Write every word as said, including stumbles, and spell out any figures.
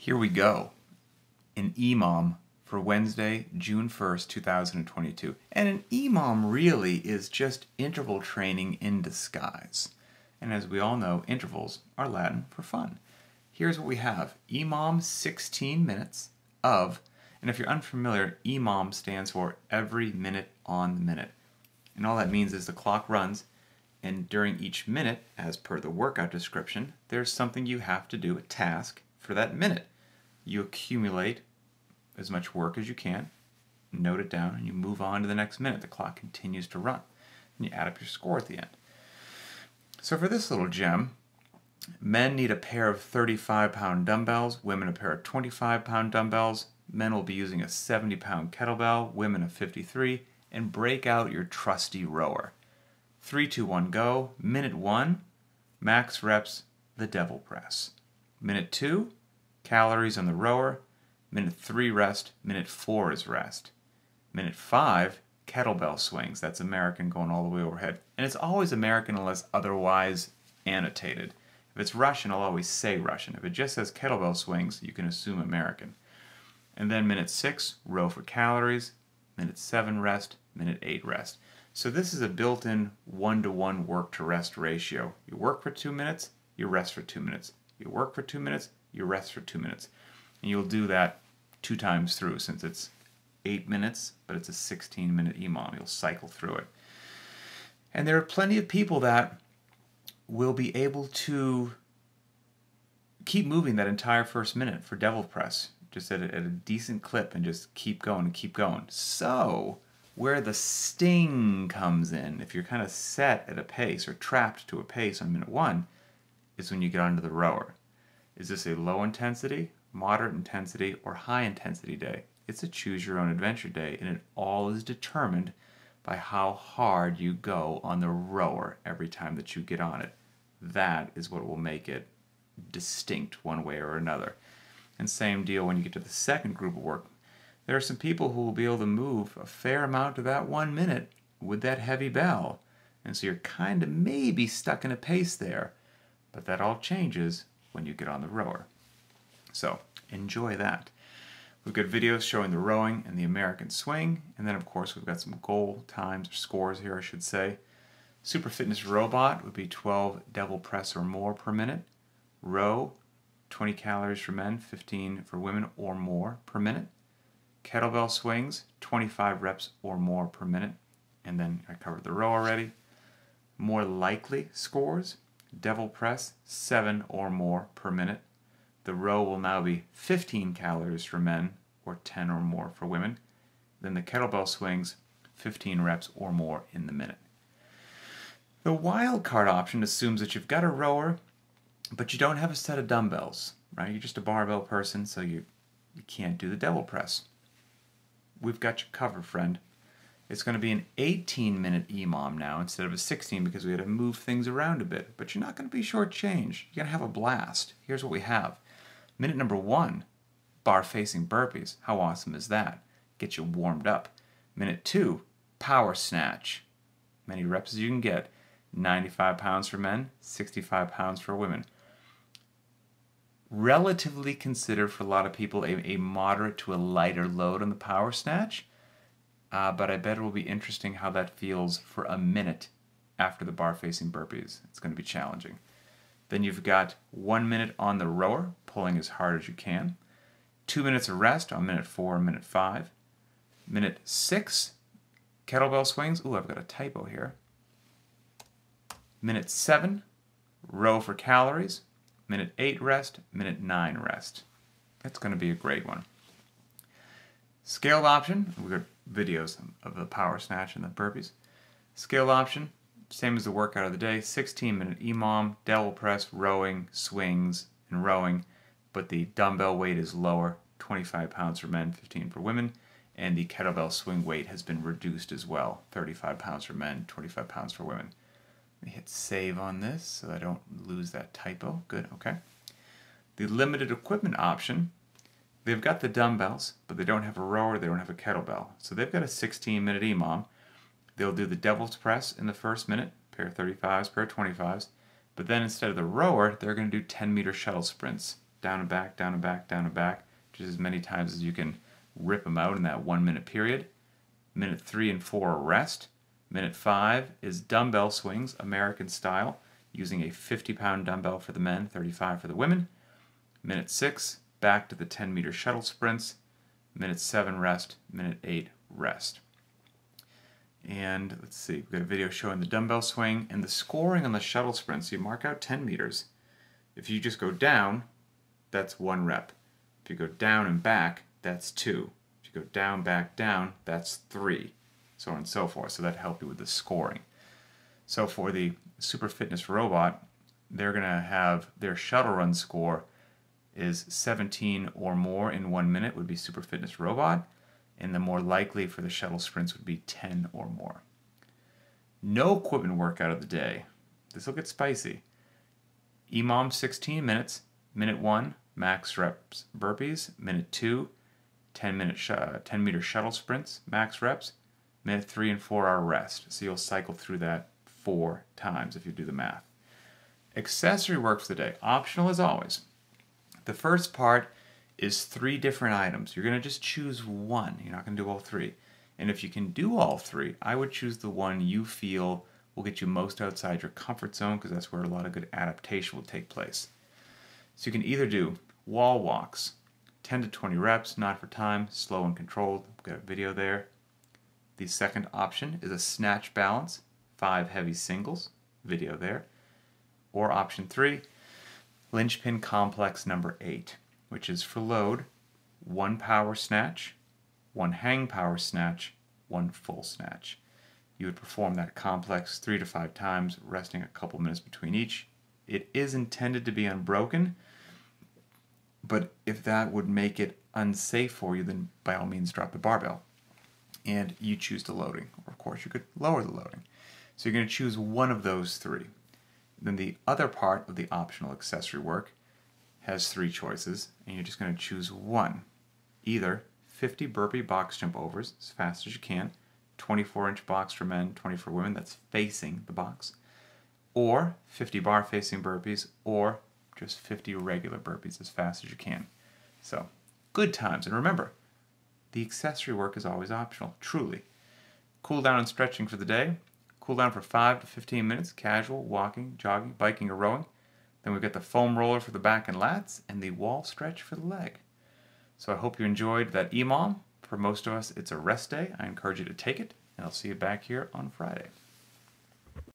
Here we go. An E M O M for Wednesday, June first, two thousand twenty-two. And an E M O M really is just interval training in disguise. And as we all know, intervals are Latin for fun. Here's what we have. E M O M sixteen minutes of, and if you're unfamiliar, E M O M stands for every minute on the minute. And all that means is the clock runs, and during each minute, as per the workout description, there's something you have to do, a task, for that minute. You accumulate as much work as you can, note it down, and you move on to the next minute. The clock continues to run, and you add up your score at the end. So for this little gem, men need a pair of thirty-five pound dumbbells, women a pair of twenty-five pound dumbbells. Men will be using a seventy pound kettlebell, women a fifty-three, and break out your trusty rower. Three, two, one, go. Minute one, max reps, the devil press. Minute two, calories on the rower. Minute three, rest. Minute four is rest. Minute five, kettlebell swings. That's American going all the way overhead. And it's always American unless otherwise annotated. If it's Russian, I'll always say Russian. If it just says kettlebell swings, you can assume American. And then minute six, row for calories. Minute seven, rest. Minute eight, rest. So this is a built-in one-to-one work-to-rest ratio. You work for two minutes, you rest for two minutes. You work for two minutes, you rest for two minutes. And you'll do that two times through, since it's eight minutes, but it's a sixteen minute E M O M. You'll cycle through it. And there are plenty of people that will be able to keep moving that entire first minute for devil press, just at a, at a decent clip, and just keep going and keep going. So where the sting comes in, if you're kind of set at a pace or trapped to a pace on minute one, is when you get onto the rower. Is this a low intensity, moderate intensity, or high intensity day? It's a choose your own adventure day, and it all is determined by how hard you go on the rower every time that you get on it. That is what will make it distinct one way or another. And same deal when you get to the second group of work. There are some people who will be able to move a fair amount of that one minute with that heavy bell. And so you're kind of maybe stuck in a pace there. But that all changes when you get on the rower. So enjoy that. We've got videos showing the rowing and the American swing. And then, of course, we've got some goal times, or scores here, I should say. Super Fitness Robot would be twelve devil press or more per minute. Row, twenty calories for men, fifteen for women or more per minute. Kettlebell swings, twenty-five reps or more per minute. And then I covered the row already. More likely scores, devil press, seven or more per minute. The row will now be fifteen calories for men or ten or more for women. Then the kettlebell swings, fifteen reps or more in the minute. The wild card option assumes that you've got a rower, but you don't have a set of dumbbells, right? You're just a barbell person, so you, you can't do the devil press. We've got you covered, friend. It's going to be an eighteen minute E M O M now instead of a sixteen, because we had to move things around a bit. But you're not going to be shortchanged. You're going to have a blast. Here's what we have. Minute number one, bar facing burpees. How awesome is that? Get you warmed up. Minute two, power snatch. Many reps as you can get. ninety-five pounds for men, sixty-five pounds for women. Relatively considered for a lot of people a, a moderate to a lighter load on the power snatch. Uh, but I bet it will be interesting how that feels for a minute after the bar facing burpees. It's going to be challenging. Then you've got one minute on the rower, pulling as hard as you can. Two minutes of rest on minute four and minute five. Minute six, kettlebell swings. Ooh, I've got a typo here. Minute seven, row for calories. Minute eight, rest. Minute nine, rest. That's going to be a great one. Scaled option, we've got videos of the power snatch and the burpees. Scaled option, same as the workout of the day, sixteen minute E M O M, devil press, rowing, swings, and rowing, but the dumbbell weight is lower, twenty-five pounds for men, fifteen for women, and the kettlebell swing weight has been reduced as well, thirty-five pounds for men, twenty-five pounds for women. Let me hit save on this so I don't lose that typo. Good, okay. The limited equipment option, they've got the dumbbells, but they don't have a rower, they don't have a kettlebell. So they've got a sixteen minute E M O M. They'll do the devil's press in the first minute, pair of thirty-fives, pair of twenty-fives, but then instead of the rower, they're going to do ten meter shuttle sprints down and back, down and back, down and back, just as many times as you can rip them out in that one minute period. Minute three and four are rest. Minute five is dumbbell swings, American style, using a fifty pound dumbbell for the men, thirty-five for the women. Minute six, back to the ten meter shuttle sprints. Minute seven, rest. Minute eight, rest. And let's see, we've got a video showing the dumbbell swing and the scoring on the shuttle sprints. So you mark out ten meters. If you just go down, that's one rep. If you go down and back, that's two. If you go down, back, down, that's three. So on and so forth. So that helped you with the scoring. So for the Super Fitness Robot, they're going to have their shuttle run score is seventeen or more in one minute would be Super Fitness Robot, and the more likely for the shuttle sprints would be ten or more. No equipment workout of the day. This will get spicy. E M O M sixteen minutes. Minute one, max reps burpees. Minute two, ten minute sh uh, ten meter shuttle sprints, max reps. Minute three and four are rest. So you'll cycle through that four times if you do the math. Accessory work for the day, optional as always. The first part is three different items. You're going to just choose one. You're not going to do all three. And if you can do all three, I would choose the one you feel will get you most outside your comfort zone, because that's where a lot of good adaptation will take place. So you can either do wall walks, ten to twenty reps, not for time, slow and controlled. I've got a video there. The second option is a snatch balance, five heavy singles, video there. Or option three, linchpin complex number eight, which is for load, one power snatch, one hang power snatch, one full snatch. You would perform that complex three to five times, resting a couple minutes between each. It is intended to be unbroken, but if that would make it unsafe for you, then by all means drop the barbell. And you choose the loading, or of course you could lower the loading. So you're going to choose one of those three. Then the other part of the optional accessory work has three choices, and you're just going to choose one. Either fifty burpee box jump overs as fast as you can, twenty-four inch box for men, twenty for women, that's facing the box, or fifty bar facing burpees, or just fifty regular burpees as fast as you can. So, good times. And remember, the accessory work is always optional, truly. Cool down and stretching for the day. Cool down for five to fifteen minutes, casual, walking, jogging, biking, or rowing. Then we've got the foam roller for the back and lats, and the wall stretch for the leg. So I hope you enjoyed that E M O M. For most of us, it's a rest day. I encourage you to take it, and I'll see you back here on Friday.